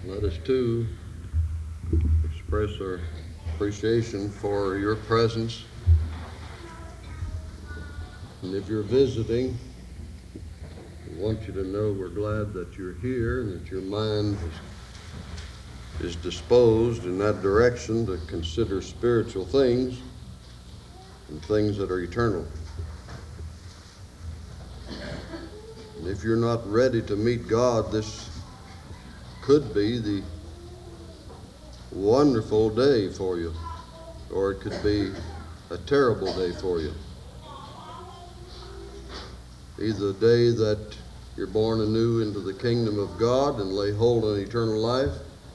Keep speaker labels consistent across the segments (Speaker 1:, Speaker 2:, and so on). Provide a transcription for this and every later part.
Speaker 1: Let us too express our appreciation for your presence. And if you're visiting, we want you to know we're glad that you're here and that your mind is disposed in that direction to consider spiritual things and things that are eternal. And if you're not ready to meet God, this could be the wonderful day for you, or it could be a terrible day for you. Either the day that you're born anew into the kingdom of God and lay hold on eternal life,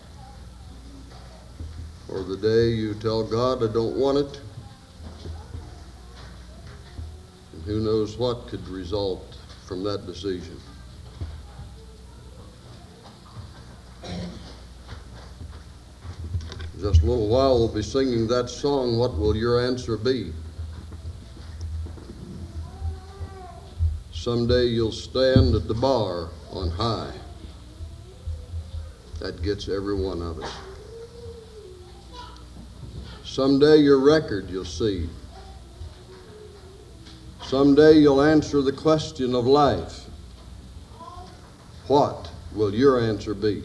Speaker 1: or the day you tell God, I don't want it. And who knows what could result from that decision. In just a little while we'll be singing that song, What Will Your Answer Be? Someday you'll stand at the bar on high. That gets every one of us. Someday your record you'll see. Someday you'll answer the question of life. What will your answer be?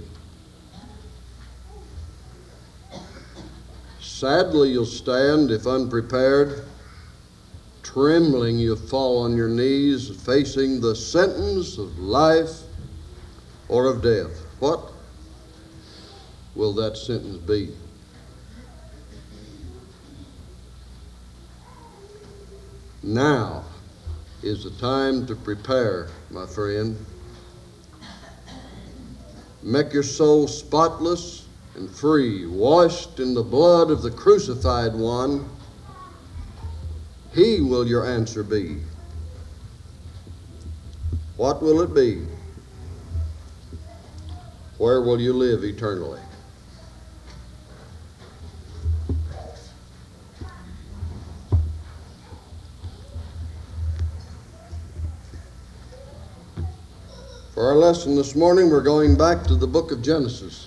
Speaker 1: Sadly you'll stand if unprepared. Trembling you'll fall on your knees, facing the sentence of life or of death. What will that sentence be? Now is the time to prepare, my friend. Make your soul spotless and free, washed in the blood of the crucified one. He will your answer be. What will it be? Where will you live eternally? For our lesson this morning, we're going back to the book of Genesis.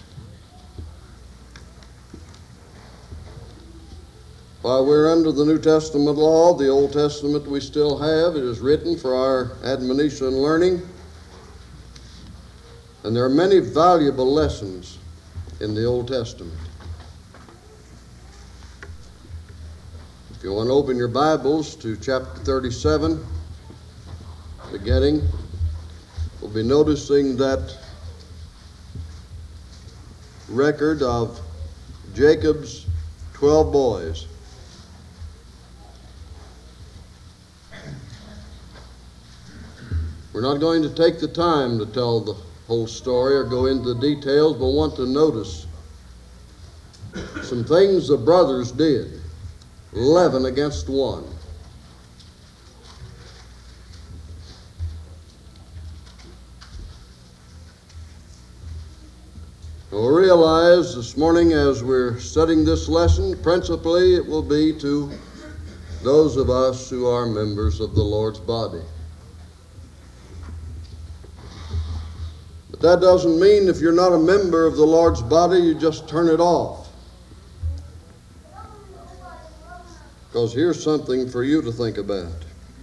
Speaker 1: While we're under the New Testament law, the Old Testament we still have. It is written for our admonition and learning. And there are many valuable lessons in the Old Testament. If you want to open your Bibles to chapter 37, beginning, we'll be noticing that record of Jacob's 12 boys. We're not going to take the time to tell the whole story or go into the details, but want to notice some things the brothers did, 11 against 1. We'll realize this morning as we're studying this lesson, principally it will be to those of us who are members of the Lord's body. But that doesn't mean if you're not a member of the Lord's body, you just turn it off. Because here's something for you to think about.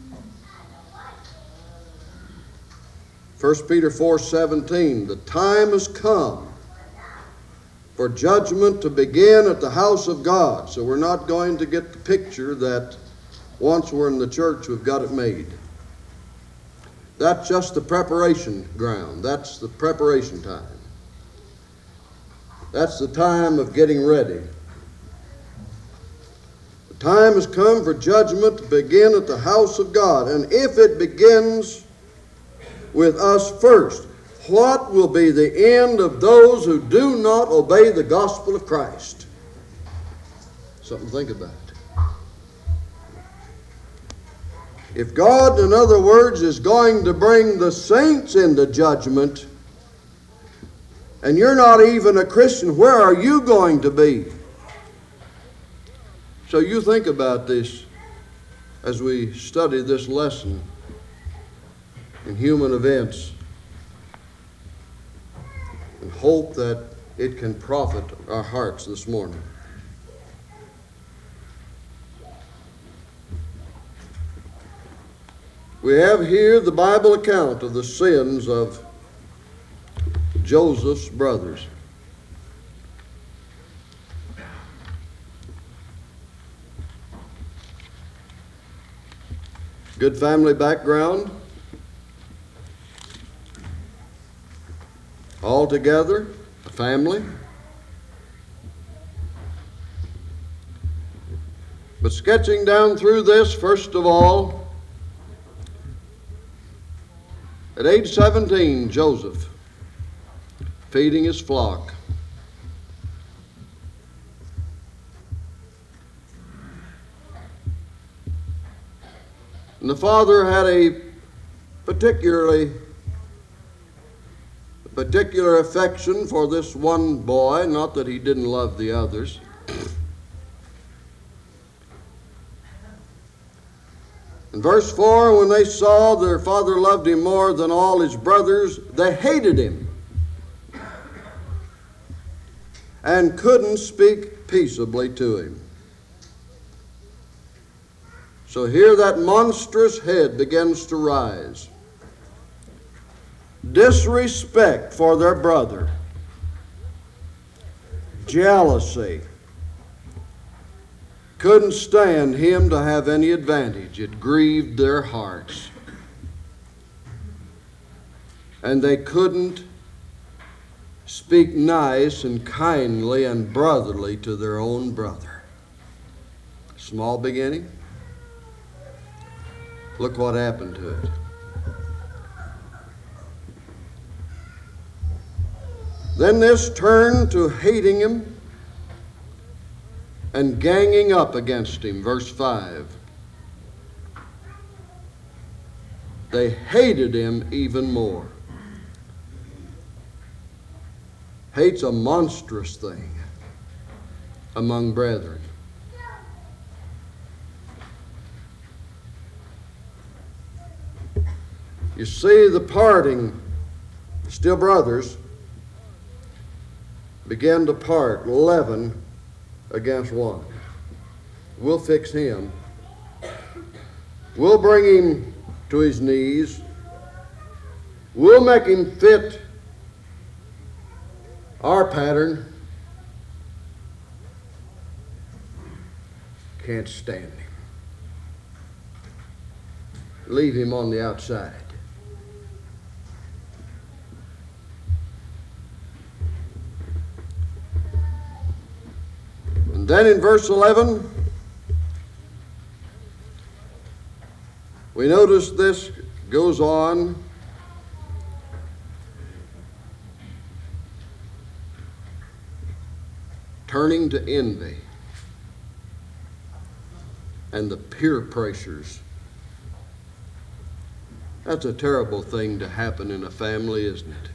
Speaker 1: 1 Peter 4:17, the time has come for judgment to begin at the house of God. So we're not going to get the picture that once we're in the church, we've got it made. That's just the preparation ground. That's the preparation time. That's the time of getting ready. The time has come for judgment to begin at the house of God. And if it begins with us first, what will be the end of those who do not obey the gospel of Christ? Something to think about. If God, in other words, is going to bring the saints into judgment, and you're not even a Christian, where are you going to be? So you think about this as we study this lesson in human events, and hope that it can profit our hearts this morning. We have here the Bible account of the sins of Joseph's brothers. Good family background. All together, a family. But sketching down through this, first of all, at age 17, Joseph, feeding his flock. And the father had a particular affection for this one boy, not that he didn't love the others. In verse 4, when they saw their father loved him more than all his brothers, they hated him and couldn't speak peaceably to him. So here that monstrous head begins to rise. Disrespect for their brother, jealousy, couldn't stand him to have any advantage. It grieved their hearts. And they couldn't speak nice and kindly and brotherly to their own brother. Small beginning. Look what happened to it. Then this turned to hating him and ganging up against him. Verse 5. They hated him even more. Hate's a monstrous thing among brethren. You see, the parting, still brothers, began to part 11 against 1. We'll fix him. We'll bring him to his knees. We'll make him fit our pattern. Can't stand him. Leave him on the outside. And then in verse 11, we notice this goes on. Turning to envy and the peer pressures. That's a terrible thing to happen in a family, isn't it?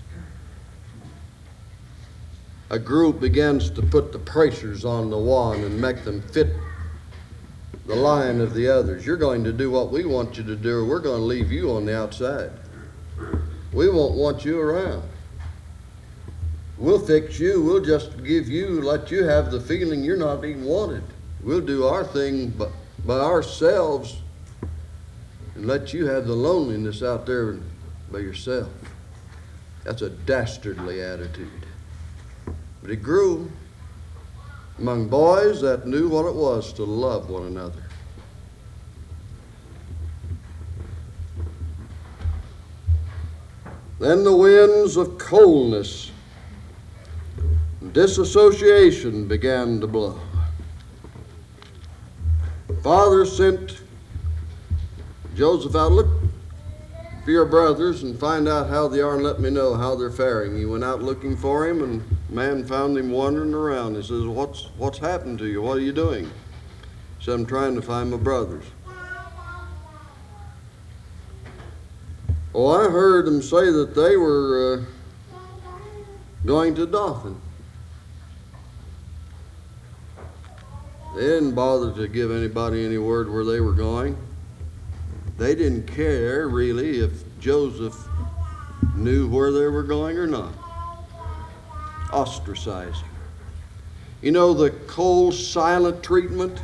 Speaker 1: A group begins to put the pressures on the one and make them fit the line of the others. You're going to do what we want you to do, or we're going to leave you on the outside. We won't want you around. We'll fix you. We'll just give you, let you have the feeling you're not even wanted. We'll do our thing by ourselves and let you have the loneliness out there by yourself. That's a dastardly attitude. But it grew among boys that knew what it was to love one another. Then the winds of coldness and disassociation began to blow. Father sent Joseph out, look for your brothers and find out how they are and let me know how they're faring. He went out looking for him, and man found him wandering around. He says, what's happened to you? What are you doing? He said, I'm trying to find my brothers. Oh, I heard them say that they were going to Dothan. They didn't bother to give anybody any word where they were going. They didn't care, really, if Joseph knew where they were going or not. ostracizing. You know the cold, silent treatment?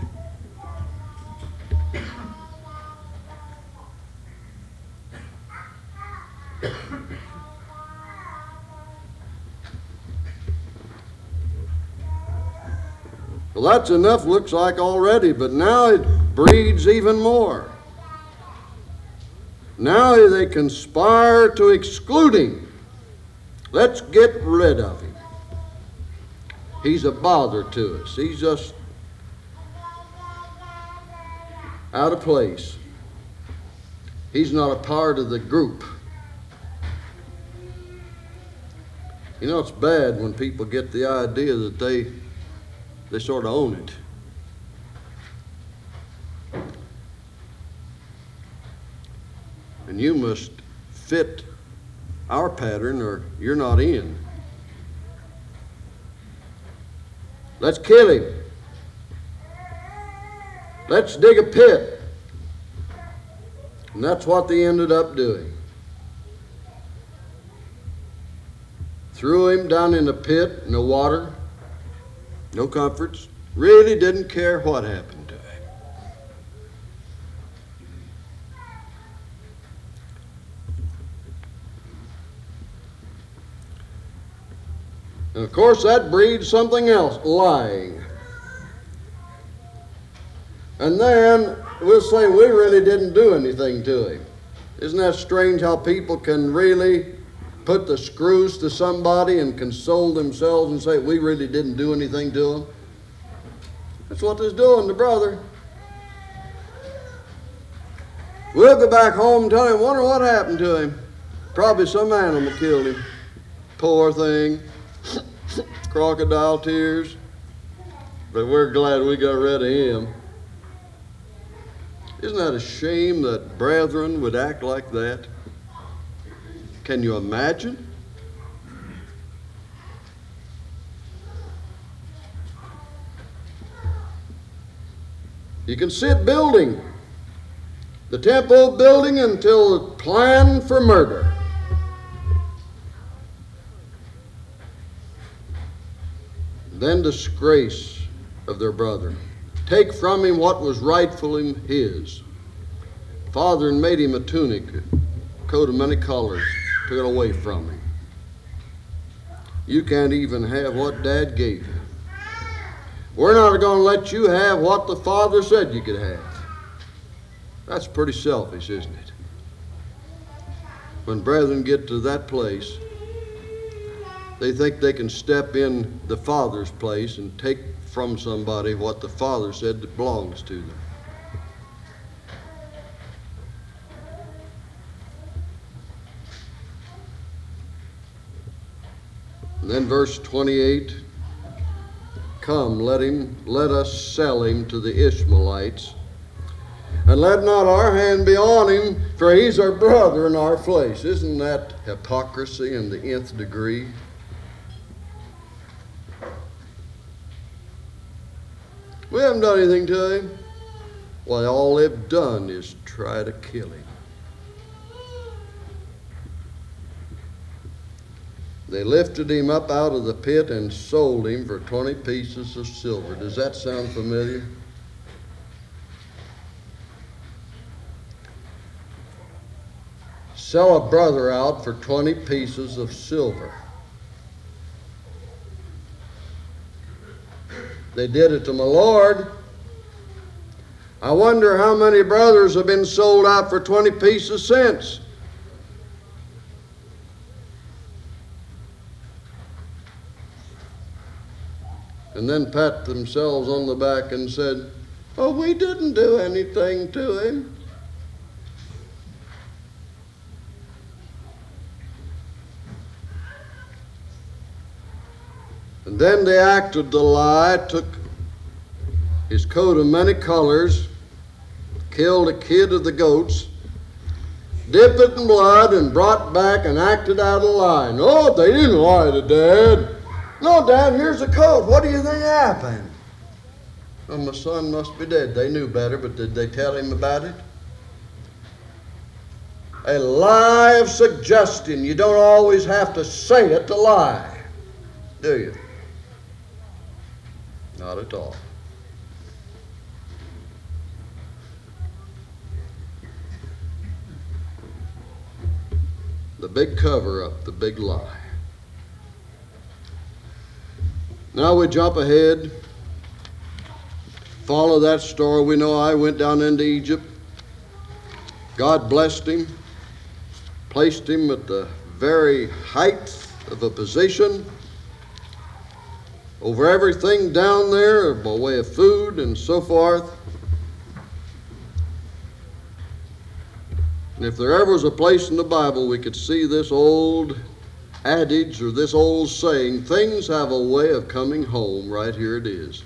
Speaker 1: Well, that's enough, looks like, already, but now it breeds even more. Now they conspire to exclude him. Let's get rid of him. He's a bother to us. He's just out of place. He's not a part of the group. You know, it's bad when people get the idea that they sort of own it. And you must fit our pattern or you're not in. Let's kill him. Let's dig a pit. And that's what they ended up doing. Threw him down in the pit, no water, no comforts. Really didn't care what happened to him. And of course that breeds something else, lying. And then we'll say we really didn't do anything to him. Isn't that strange how people can really put the screws to somebody and console themselves and say we really didn't do anything to him? That's what they're doing to brother. We'll go back home and tell him, wonder what happened to him. Probably some animal killed him. Poor thing. Crocodile tears. But we're glad we got rid of him. Isn't that a shame that brethren would act like that? Can you imagine? You can sit building the temple building until planned for murder. Then disgrace of their brother. Take from him what was rightfully his. Father and made him a tunic, a coat of many colors, took it away from him. You can't even have what Dad gave you. We're not going to let you have what the Father said you could have. That's pretty selfish, isn't it? When brethren get to that place, they think they can step in the Father's place and take from somebody what the Father said that belongs to them. And then verse 28, come, let us sell him to the Ishmaelites, and let not our hand be on him, for he's our brother in our flesh. Isn't that hypocrisy in the nth degree? We haven't done anything to him. Well, all they've done is try to kill him. They lifted him up out of the pit and sold him for 20 pieces of silver. Does that sound familiar? Sell a brother out for 20 pieces of silver. They did it to my Lord. I wonder how many brothers have been sold out for 20 pieces since. And then pat themselves on the back and said, oh, we didn't do anything to him. And then they acted the lie, took his coat of many colors, killed a kid of the goats, dipped it in blood, and brought back and acted out a lie. No, they didn't lie to Dad. No, Dad, here's a coat. What do you think happened? Well, my son must be dead. They knew better, but did they tell him about it? A lie of suggestion. You don't always have to say it to lie. Do you? Not at all. The big cover-up, the big lie. Now we jump ahead, follow that story. We know I went down into Egypt. God blessed him, placed him at the very height of a position over everything down there by way of food and so forth. And if there ever was a place in the Bible we could see this old adage or this old saying, things have a way of coming home, right here it is.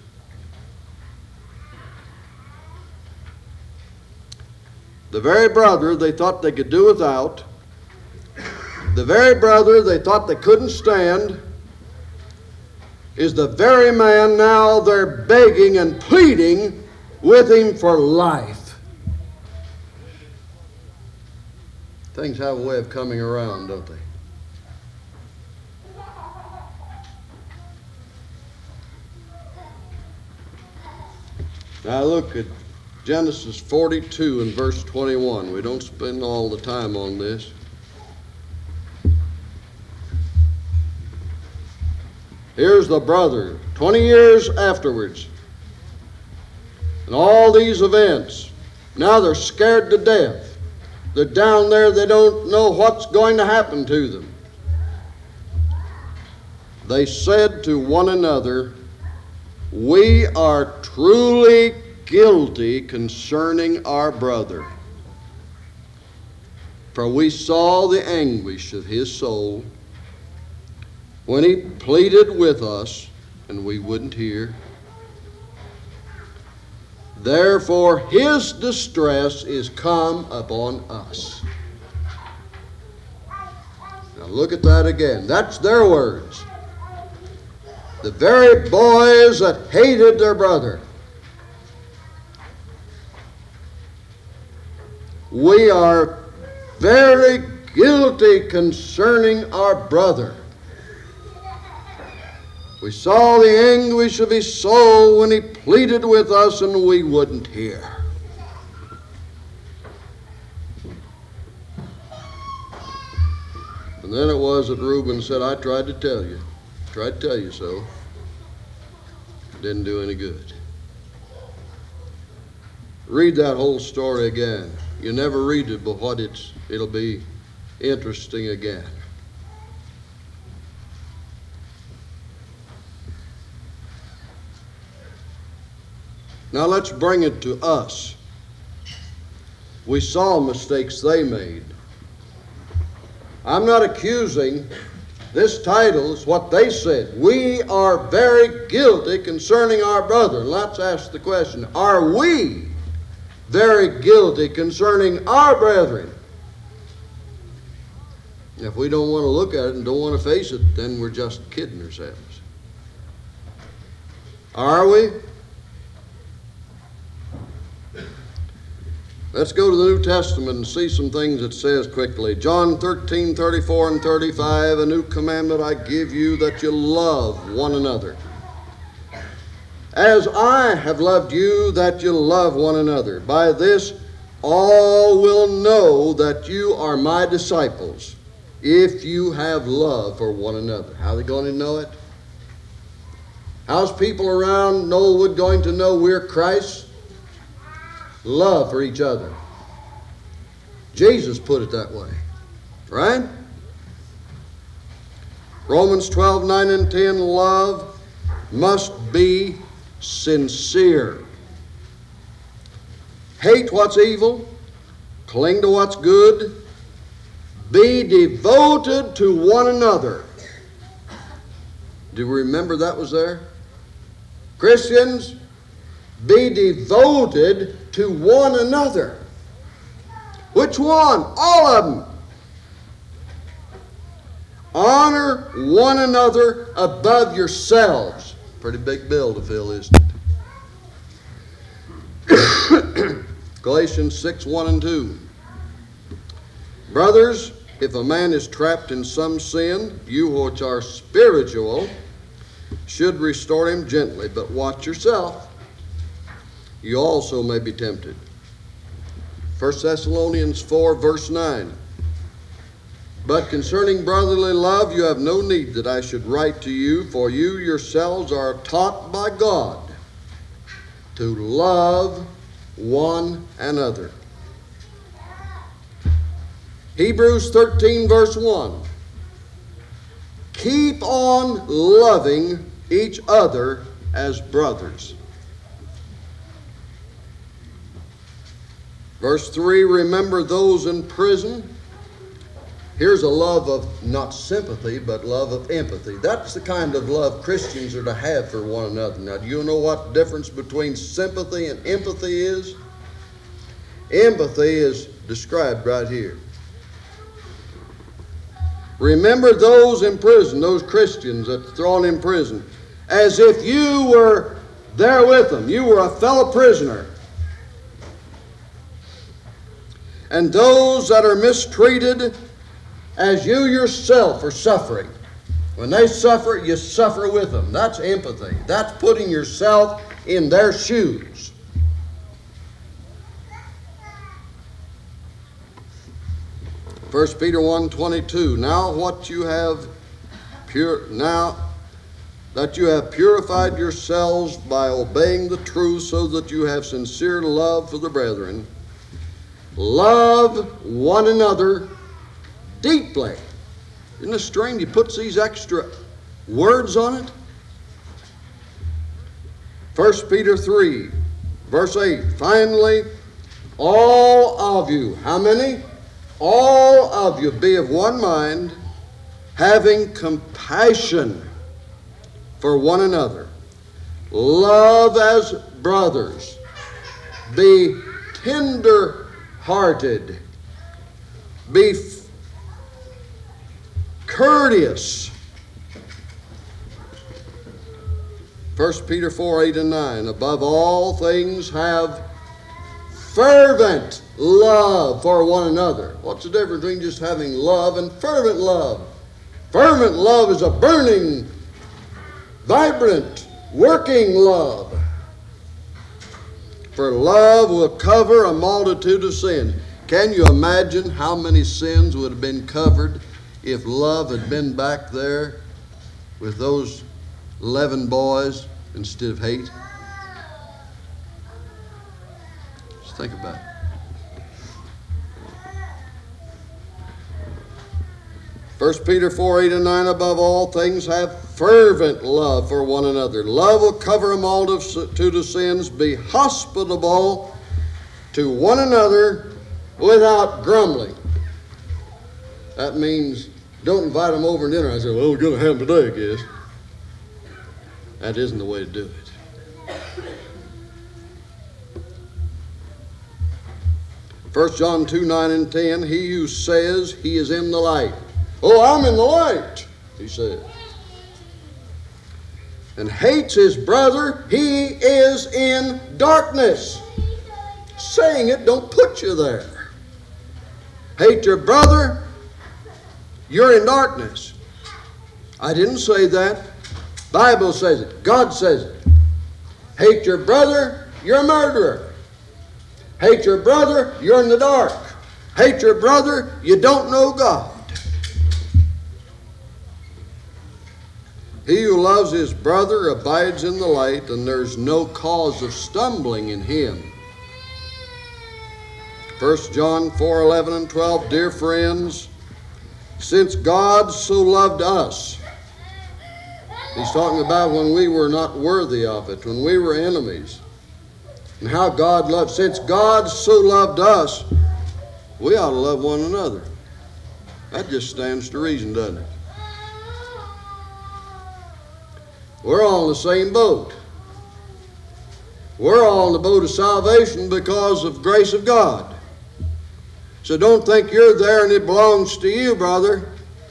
Speaker 1: The very brother they thought they could do without, the very brother they thought they couldn't stand, is the very man now they're begging and pleading with him for life. Things have a way of coming around, don't they? Now look at Genesis 42 and verse 21. We don't spend all the time on this. Here's the brother, 20 years afterwards, and all these events. Now they're scared to death. They're down there, they don't know what's going to happen to them. They said to one another, we are truly guilty concerning our brother. For we saw the anguish of his soul when he pleaded with us, and we wouldn't hear. Therefore his distress is come upon us. Now look at that again. That's their words. The very boys that hated their brother. We are very guilty concerning our brother. We saw the anguish of his soul when he pleaded with us, and we wouldn't hear. And then it was that Reuben said, I tried to tell you so. Didn't do any good. Read that whole story again. You never read it, but it'll be interesting again. Now let's bring it to us. We saw mistakes they made. I'm not accusing. This title is what they said. We are very guilty concerning our brother. Let's ask the question, are we very guilty concerning our brethren? If we don't want to look at it and don't want to face it, then we're just kidding ourselves. Are we? Let's go to the New Testament and see some things it says quickly. John 13, 34 and 35, a new commandment I give you, that you love one another. As I have loved you, that you love one another. By this all will know that you are my disciples, if you have love for one another. How are they going to know it? How's people around Knollwood going to know we're Christ? Love for each other. Jesus put it that way, right? Romans 12, 9 and 10, love must be sincere. Hate what's evil, cling to what's good, be devoted to one another. Do you remember that was there? Christians, be devoted to one another. Which one? All of them. Honor one another above yourselves. Pretty big bill to fill, isn't it? Galatians 6, 1 and 2. Brothers, if a man is trapped in some sin, you which are spiritual should restore him gently, but watch yourself. You also may be tempted. 1 Thessalonians 4, verse 9. But concerning brotherly love, you have no need that I should write to you, for you yourselves are taught by God to love one another. Hebrews 13, verse 1. Keep on loving each other as brothers. Verse 3, remember those in prison. Here's a love of not sympathy, but love of empathy. That's the kind of love Christians are to have for one another. Now, do you know what the difference between sympathy and empathy is? Empathy is described right here. Remember those in prison, those Christians that are thrown in prison, as if you were there with them. You were a fellow prisoner. And those that are mistreated, as you yourself are suffering. When they suffer, you suffer with them. That's empathy. That's putting yourself in their shoes. First Peter 1:22. Now that you have purified yourselves by obeying the truth, so that you have sincere love for the brethren, love one another deeply. Isn't it strange he puts these extra words on it? 1 Peter 3, verse 8. Finally, all of you, how many? All of you be of one mind, having compassion for one another. Love as brothers. Be tender-hearted. Be courteous. 1 Peter 4, 8 and 9. Above all things have fervent love for one another. What's the difference between just having love and fervent love? Fervent love is a burning, vibrant, working love. For love will cover a multitude of sins. Can you imagine how many sins would have been covered if love had been back there with those 11 boys instead of hate? Just think about it. 1 Peter 4, 8 and 9, above all things have fervent love for one another. Love will cover a multitude of sins. Be hospitable to one another without grumbling. That means don't invite them over to dinner. I say, well, we're going to have them today, I guess. That isn't the way to do it. 1 John 2, 9 and 10, he who says he is in the light. Oh, I'm in the light, he said. And hates his brother, he is in darkness. Saying it don't put you there. Hate your brother, you're in darkness. I didn't say that. Bible says it. God says it. Hate your brother, you're a murderer. Hate your brother, you're in the dark. Hate your brother, you don't know God. He who loves his brother abides in the light, and there's no cause of stumbling in him. 1 John 4, 11 and 12, dear friends, since God so loved us, he's talking about when we were not worthy of it, when we were enemies, and how God loved. Since God so loved us, we ought to love one another. That just stands to reason, doesn't it? We're all in the same boat. We're all in the boat of salvation because of grace of God. So don't think you're there and it belongs to you, brother.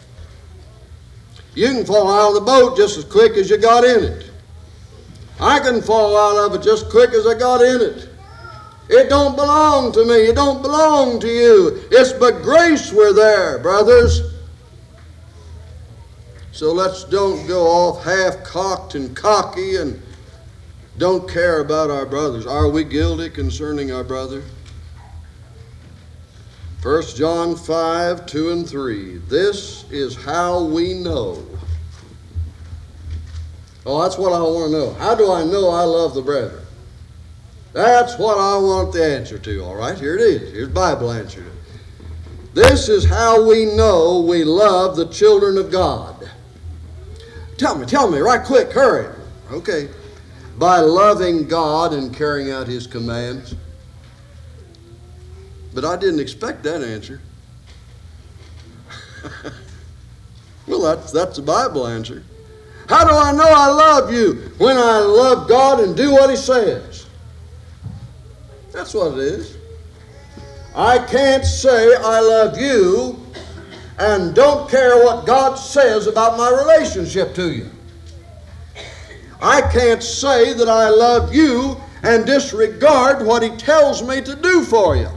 Speaker 1: You can fall out of the boat just as quick as you got in it. I can fall out of it just as quick as I got in it. It don't belong to me. It don't belong to you. It's but grace we're there, brothers. So let's don't go off half-cocked and cocky and don't care about our brothers. Are we guilty concerning our brother? 1 John 5, 2 and 3. This is how we know. Oh, that's what I want to know. How do I know I love the brethren? That's what I want the answer to. All right, here it is. Here's the Bible answer. This is how we know we love the children of God. Tell me, right quick, hurry. Okay. By loving God and carrying out His commands. But I didn't expect that answer. Well, that's the Bible answer. How do I know I love you? When I love God and do what He says. That's what it is. I can't say I love you and don't care what God says about my relationship to you. I can't say that I love you and disregard what He tells me to do for you.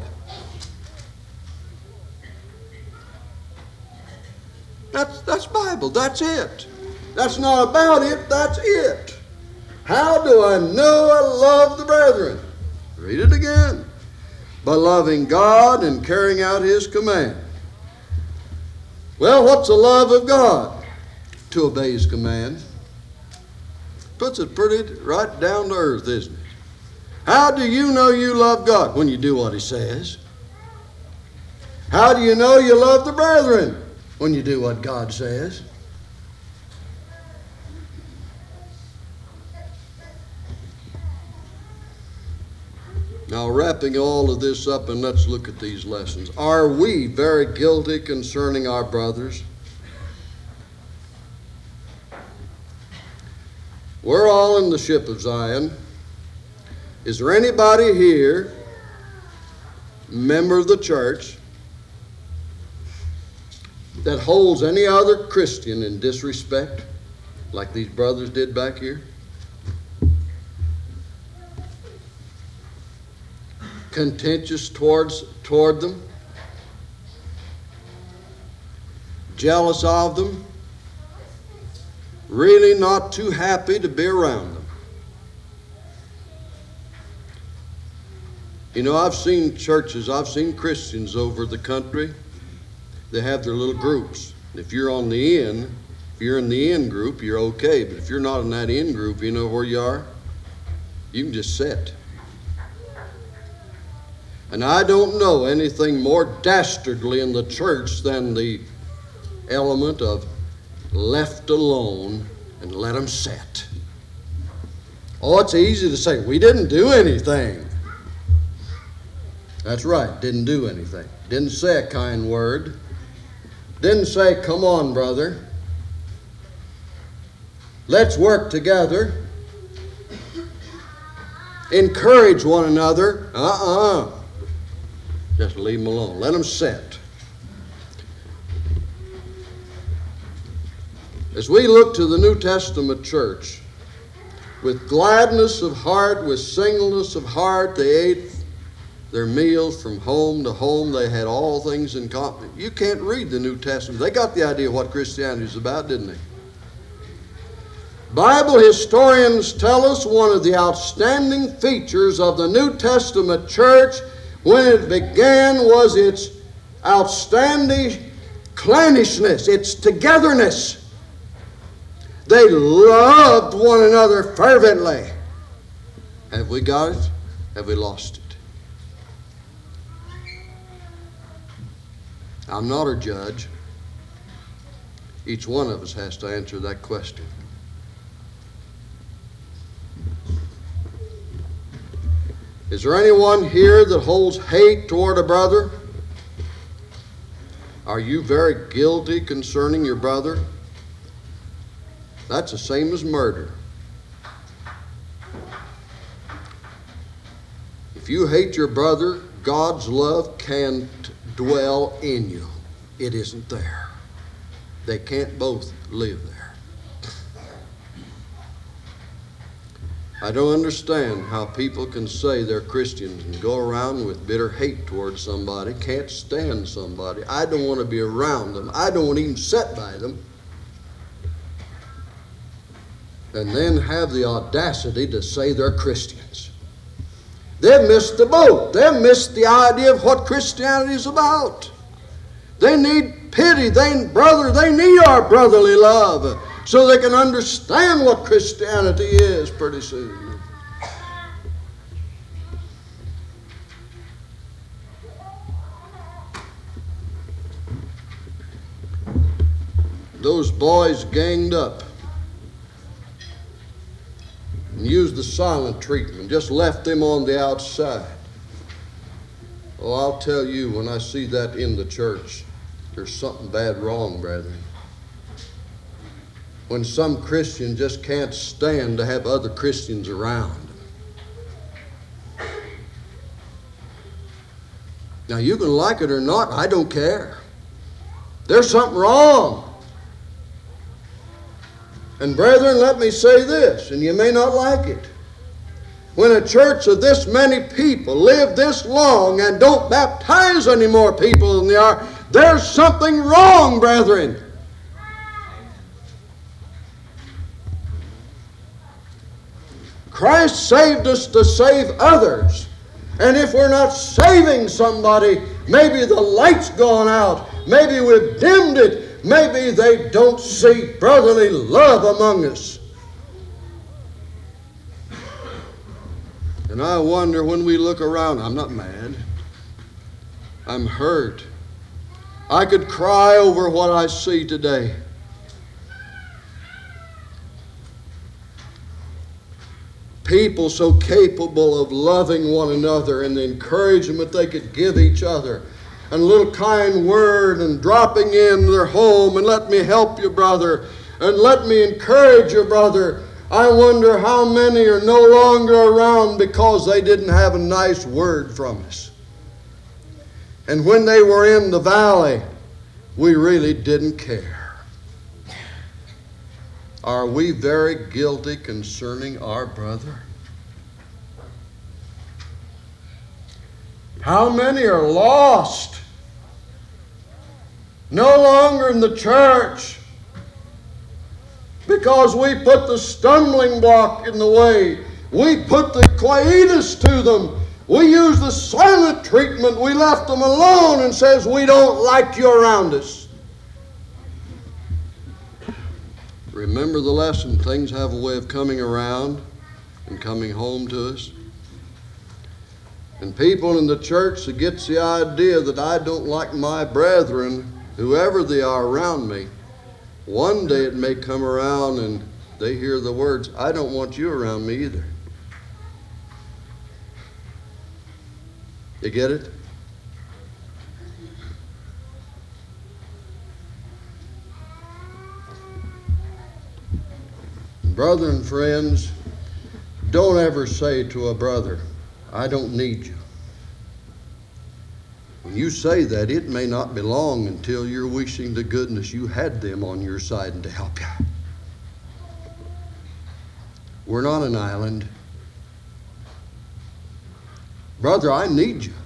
Speaker 1: That's Bible. That's it. That's not about it. That's it. How do I know I love the brethren? Read it again. By loving God and carrying out His command. Well, what's the love of God? To obey His command. Puts it pretty right down to earth, isn't it? How do you know you love God? When you do what He says. How do you know you love the brethren? When you do what God says. Now, wrapping all of this up, and let's look at these lessons. Are we very guilty concerning our brothers? We're all in the ship of Zion. Is there anybody here, member of the church, that holds any other Christian in disrespect, like these brothers did back here? Contentious toward them? Jealous of them? Really not too happy to be around them? You know, I've seen churches, I've seen Christians over the country. They have their little groups. If you're on the in, if you're in the in group, you're okay. But if you're not in that in group, you know where you are? You can just sit. And I don't know anything more dastardly in the church than the element of left alone and let them sit. Oh, it's easy to say, we didn't do anything. That's right, didn't do anything. Didn't say a kind word. Didn't say, come on, brother. Let's work together. Encourage one another. Just leave them alone. Let them sit. As we look to the New Testament church, with gladness of heart, with singleness of heart, they ate their meals from home to home. They had all things in common. You can't read the New Testament. They got the idea of what Christianity is about, didn't they? Bible historians tell us one of the outstanding features of the New Testament church when it began was its outstanding clannishness, its togetherness. They loved one another fervently. Have we got it? Have we lost it? I'm not a judge. Each one of us has to answer that question. Is there anyone here that holds hate toward a brother? Are you very guilty concerning your brother? That's the same as murder. If you hate your brother, God's love can't dwell in you. It isn't there. They can't both live there. I don't understand how people can say they're Christians and go around with bitter hate towards somebody, can't stand somebody. I don't want to be around them. I don't even sit by them. and then have the audacity to say they're Christians. They've missed the boat. They've missed the idea of what Christianity is about. They need pity. They need our brotherly love so they can understand what Christianity is pretty soon. Those boys ganged up and used the silent treatment, just left them on the outside. Oh, I'll tell you, when I see that in the church, there's something bad wrong, brethren. When some Christian just can't stand to have other Christians around. Now, you can like it or not, I don't care. There's something wrong. And brethren, let me say this, and you may not like it. When a church of this many people live this long and don't baptize any more people than they are, there's something wrong, brethren. Christ saved us to save others. And if we're not saving somebody, maybe the light's gone out. Maybe we've dimmed it. Maybe they don't see brotherly love among us. And I wonder when we look around, I'm not mad. I'm hurt. I could cry over what I see today. People so capable of loving one another and the encouragement they could give each other. And a little kind word and dropping in their home and let me help you, brother, and let me encourage you, brother. I wonder how many are no longer around because they didn't have a nice word from us. And when they were in the valley, we really didn't care. Are we very guilty concerning our brother? How many are lost? No longer in the church because we put the stumbling block in the way. We put the quietus to them. We used the silent treatment. We left them alone and says, we don't like you around us. Remember the lesson. Things have a way of coming around and coming home to us. And people in the church that gets the idea that I don't like my brethren, whoever they are around me, one day it may come around and they hear the words, I don't want you around me either. You get it? Brother and friends, don't ever say to a brother, I don't need you. When you say that, it may not be long until you're wishing to goodness you had them on your side and to help you. We're not an island. Brother, I need you.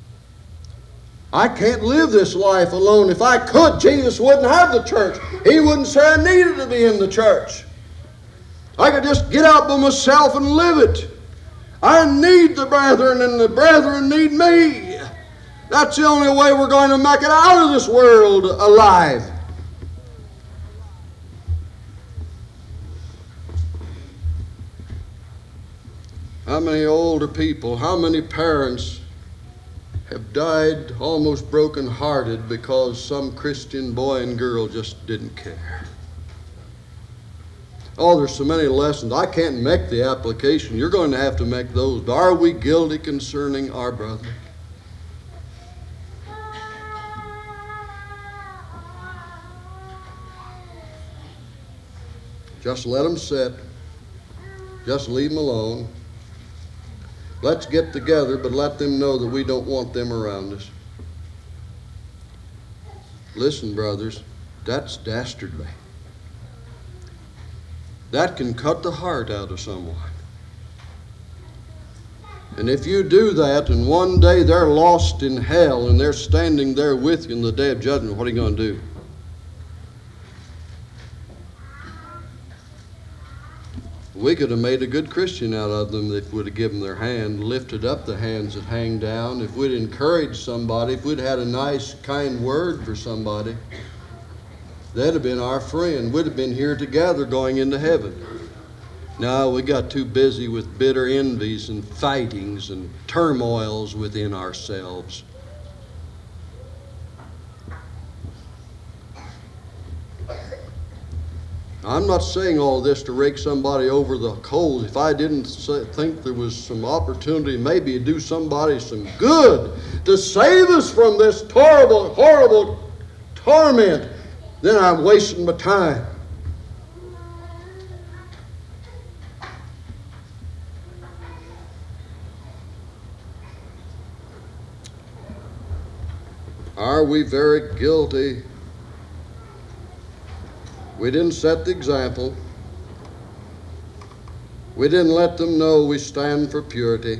Speaker 1: I can't live this life alone. If I could, Jesus wouldn't have the church. He wouldn't say I needed to be in the church. I could just get out by myself and live it. I need the brethren, and the brethren need me. That's the only way we're going to make it out of this world alive. How many older people, how many parents have died almost broken-hearted because some Christian boy and girl just didn't care? Oh, there's so many lessons. I can't make the application. You're going to have to make those. But are we guilty concerning our brother? Just let them sit. Just leave them alone. Let's get together, but let them know that we don't want them around us. Listen, brothers, that's dastardly. That can cut the heart out of someone. And if you do that and one day they're lost in hell and they're standing there with you in the day of judgment, what are you going to do? We could have made a good Christian out of them if we'd have given their hand, lifted up the hands that hang down, if we'd encouraged somebody, if we'd had a nice, kind word for somebody. That'd have been our friend. We'd have been here together going into heaven. No, we got too busy with bitter envies and fightings and turmoils within ourselves. I'm not saying all this to rake somebody over the coals. If I didn't think there was some opportunity maybe to do somebody some good, to save us from this horrible, horrible torment, then I'm wasting my time. Are we very guilty? We didn't set the example. We didn't let them know we stand for purity.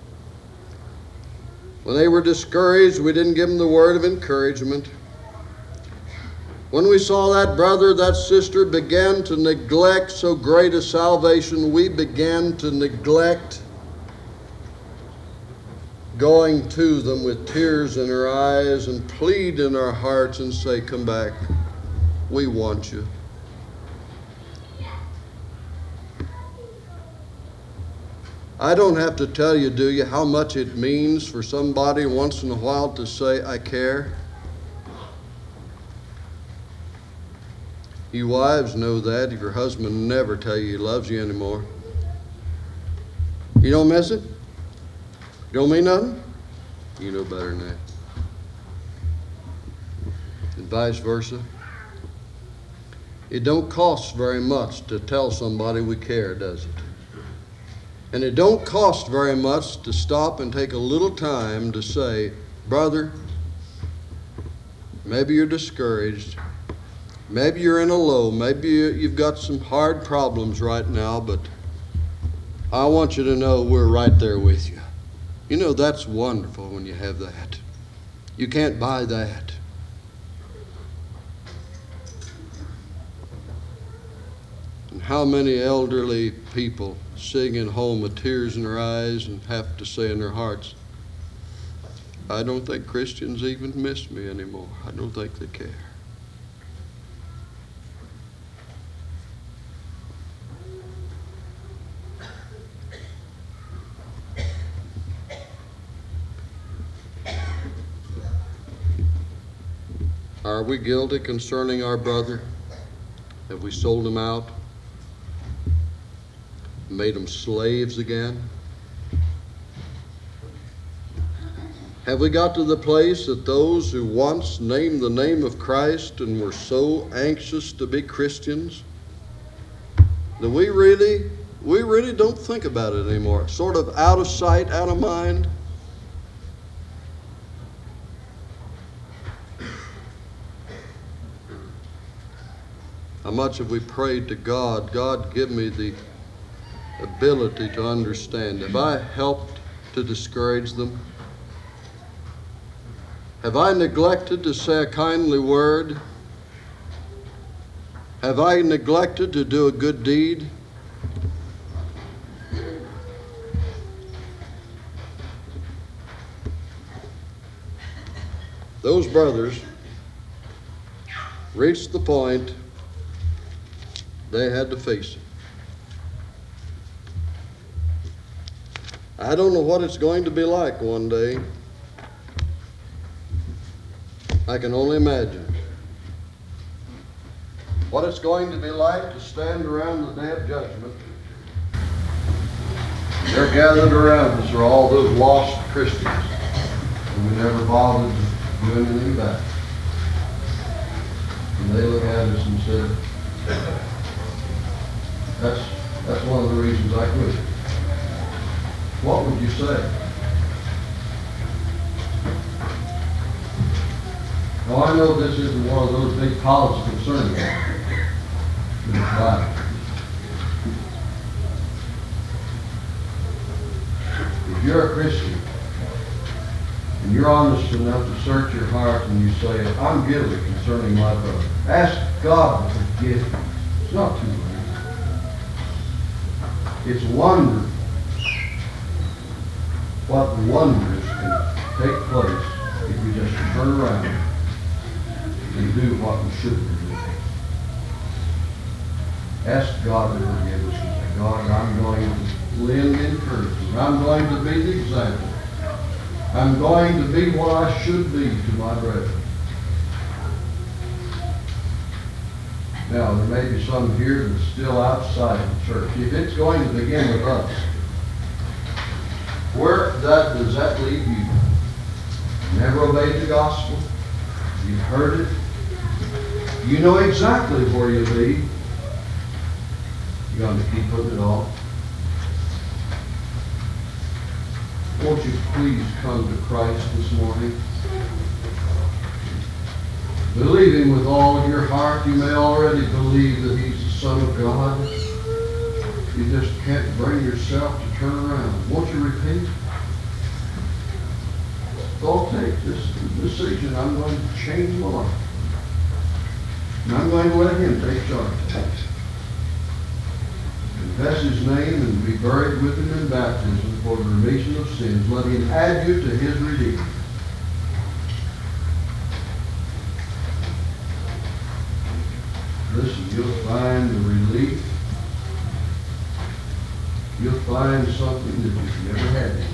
Speaker 1: When they were discouraged, we didn't give them the word of encouragement. When we saw that brother, that sister began to neglect so great a salvation, we began to neglect going to them with tears in our eyes and plead in our hearts and say, come back, we want you. I don't have to tell you, do you, how much it means for somebody once in a while to say, I care? You wives know that if your husband never tell you he loves you anymore. You don't miss it? Don't mean nothing? You know better than that. And vice versa. It don't cost very much to tell somebody we care, does it? And it don't cost very much to stop and take a little time to say, brother, maybe you're discouraged. Maybe you're in a low. Maybe you've got some hard problems right now, but I want you to know we're right there with you. You know, that's wonderful when you have that. You can't buy that. And how many elderly people sitting at home with tears in their eyes and have to say in their hearts, I don't think Christians even miss me anymore. I don't think they care. Are we guilty concerning our brother? Have we sold him out? Made them slaves again? Have we got to the place that those who once named the name of Christ and were so anxious to be Christians, that we really don't think about it anymore? It's sort of out of sight, out of mind. How much have we prayed to God, God, give me the ability to understand? Have I helped to discourage them? Have I neglected to say a kindly word? Have I neglected to do a good deed? Those brothers reached the point they had to face it. I don't know what it's going to be like one day. I can only imagine what it's going to be like to stand around the day of judgment. They're gathered around us are all those lost Christians, and we never bothered to do anything about it. And they look at us and said, that's one of the reasons I quit. What would you say? Now, I know this isn't one of those big college concerns, but it's life. If you're a Christian and you're honest enough to search your heart and you say, I'm guilty concerning my brother, ask God to forgive you. It's not too late. It's wonderful what wonders can take place if we just turn around and do what we should be doing. Ask God to forgive us and say, God, I'm going to lend encouragement. I'm going to be the example. I'm going to be what I should be to my brethren. Now, there may be some here that's still outside the church. If it's going to begin with us, where does that leave you? You never obeyed the gospel. You've heard it. You know exactly where you lead. You're going to keep putting it off. Won't you please come to Christ this morning? Believe Him with all of your heart. You may already believe that He's the Son of God. You just can't bring yourself to turn around. Won't you repent? I'll take this decision. I'm going to change my life. And I'm going to let Him take charge. Confess His name and be buried with Him in baptism for the remission of sins. Let Him add you to His redeeming. Listen, you'll find the relief. You'll find something that you've never had